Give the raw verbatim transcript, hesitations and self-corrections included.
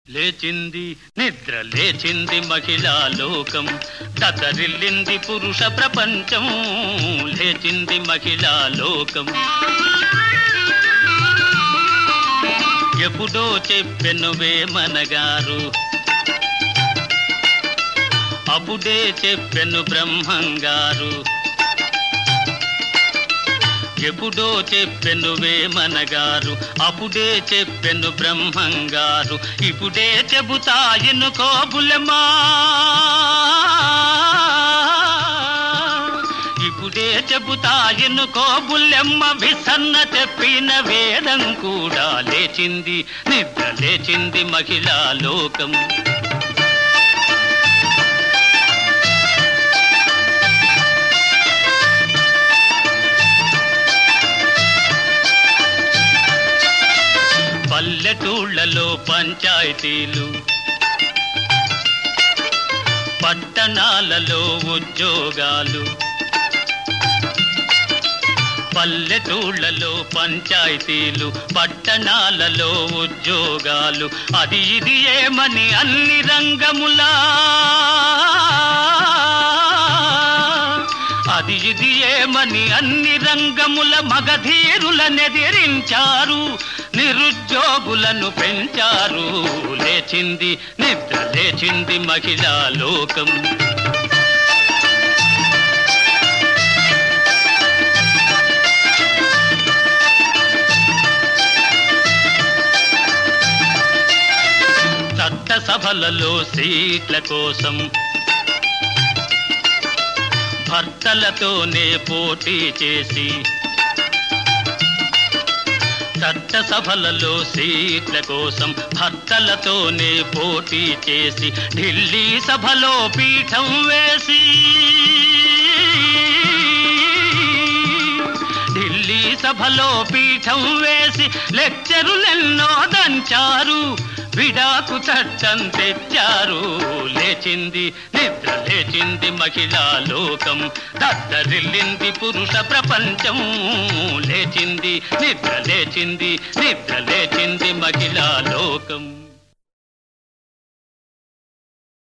లేచింది నిద్ర లేచింది మహిళా లోకం, దతరిల్లింది పురుష ప్రపంచం. లేచింది మహిళా లోకం. ఎప్పుడో చెప్పెను వేమనగారు, అప్పుడే చెప్పెను బ్రహ్మంగారు. ఎప్పుడో చెప్పెను వేమనగారు, అప్పుడే చెప్పెను బ్రహ్మంగారు. ఇప్పుడే చెబుతా ఎన్నుకో బుల్లెమ్మా, ఇప్పుడే చెబుతా ఎన్నుకో బుల్లెమ్మ. విసన్న చెప్పిన వేదం కూడా లేచింది, నిద్ర లేచింది మహిళా లోకం. పల్లెటూళ్ళలో పంచాయతీలు, పట్టణాలలో ఉద్యోగాలు. పల్లెటూళ్ళలో పంచాయతీలు, పట్టణాలలో ఉద్యోగాలు. అది ఇది ఏమని అన్ని రంగములా, అది ఇది ఏమని అన్ని రంగముల మగధీరులనెదిరించారు, నిరుద్యోగులను పెంచారు. లేచింది నిద్ర లేచింది మహిళా లోకం. చట్టసభలలో సీట్ల కోసం భర్తలతోనే పోటీ చేసి, చట్టసభలలో సీట్ల కోసం భర్తలతోనే పోటీ చేసి, ఢిల్లీ సభలో పీఠం వేసి, ఢిల్లీ సభలో పీఠం వేసి లెక్చరులెన్నో దంచారు, విడాకు చట్టం తెచ్చారు. లేచింది నిద్ర లేచింది మహిళా లోకం, దద్దరిల్లింది పురుష ప్రపంచం. లేచింది నిద్ర లేచింది నిద్ర లేచింది మహిళా లోకం.